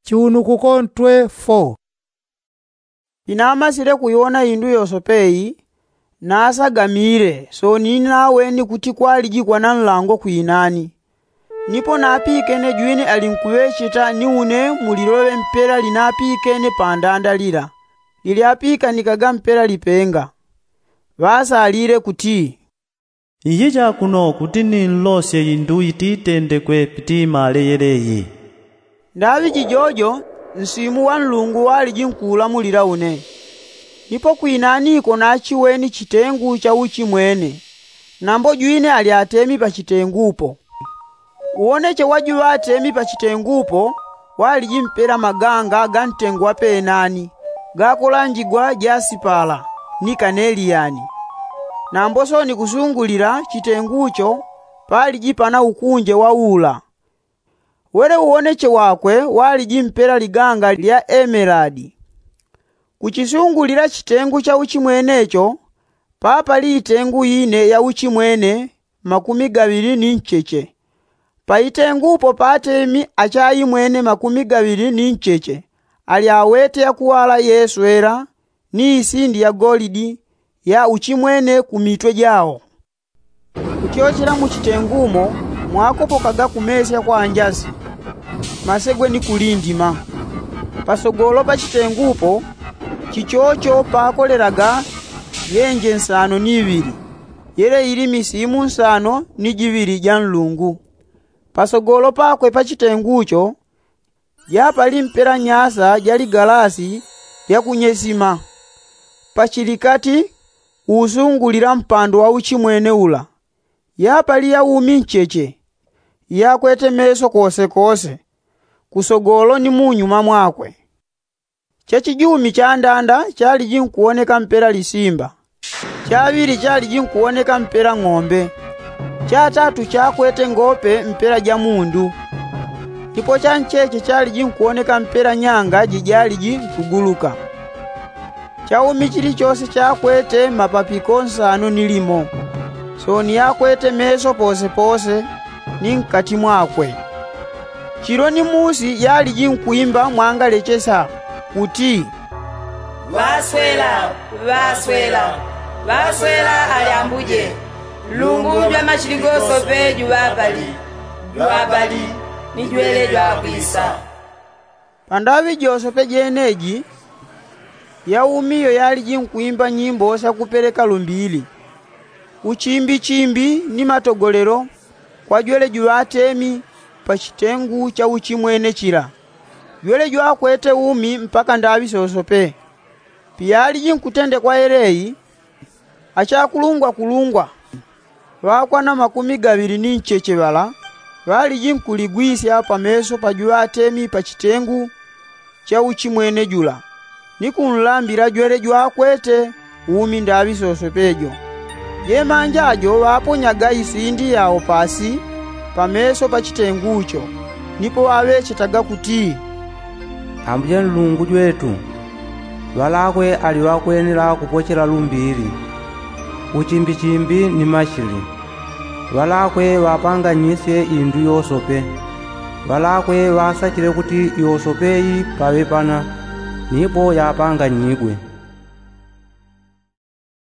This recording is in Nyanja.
Chiunuku kontwe 4. Inamasire kuyona indu yosopeyi nasagamire so ninaweni kuti kwalijikwa na mlango kuinani. Nipo napikene juini alinkuvechita niune mulilowe mpera linapikene pandandalira. Liliapika nikaga mpera lipenga. Vasalire kuti Iye chakuno kuti ninlosye indu ititendekwe pitimale yereyi. Ndavi chijojo nsimu wa nlungu walijinkula mulira une. Nipo kuinaniko nachiweni chitengu cha uchi mwene. Nambo juine aliatemi pa chitengupo. Uoneche waju watemi pa chitengupo walijimpera maganga gantengu wape enani. Gakolanjigwa jasipala ni kaneliani. Namboso ni kusungulira chitengucho palijipana ukunje wa ula. Wele uoneche wakwe walijimpera liganga lya emeradi. Kuchisungulira chitengu cha uchimwenecho papa liitengu ine ya uchimwene 20 paitengupo patemi achayi mwene 20 ali awete ya kuwala yeswera ni isindi ya golidi ya uchimwene kumitwe jao. Kutiochera muchitengumo mwakopo kaga kumesya kwa anjasi masegwe ni kulindima. Pasogolo pa chitengupo chichocho pakoleraga yenje nsano ni ibiri yere ili misimu nsano ni jibiri ja nlungu. Pasogolo pakwe pa chitengucho yapali mpera nyasa jali galasi ya kunyesima. Pachilikati usungulira mpando wa uchimwene ula. Yapali ya umincheche yakwete meso kose kose kusogolo ni munyuma mwakwe. Chachijumi cha ndanda chali jinkuoneka mpera lisimba. Chaviri chali jinkuoneka mpera ng'ombe. Cha tatu chakwete ngope mpera jamundu. Tipo cha ncheche chali jinkuoneka mpera nyanga jijali jinkuguluka. Chaumi chili chose chakwete mapapiko nsano nilimo. So ni yakwete meso pose pose ni nkati mwakwe. Chironi musi yali jinkuimba mwanga lechesa kuti Vaswela, vaswela, vaswela aliambuje. Lungu jwa machiligoso pe juwabali, ni juele jwa kwisa. Pandavi josope jeneji ya umiyo yali jinkuimba nyimbo sa kupeleka lumbili. Uchimbi chimbi ni matogolero kwa juele juwatemi pa chitengu cha uchimwene chira. Juele jwa kwete umi mpaka ndavi sosope. Piyali jinkutende kwa ereyi achakulungwa wakwa na 20 bala wali jinkuligwisya pa meso pa juwatemi pa chitengu cha uchimwene jula. Nikunlambira juele jwa kwete umi ndavi sosopejo. Jemanjajo waponyaga isindi yao pasi pa meso pa chitengucho. Nipo wawechetaga kuti Ambuje nlungu jwetu walakwe aliwakwenera kupochera lumbiri. Uchimbi ni mashili. Walakwe wapanganyise indu yosope. Walakwe wasachire kuti yosopeyi pawepana nipo yapanganyigwe.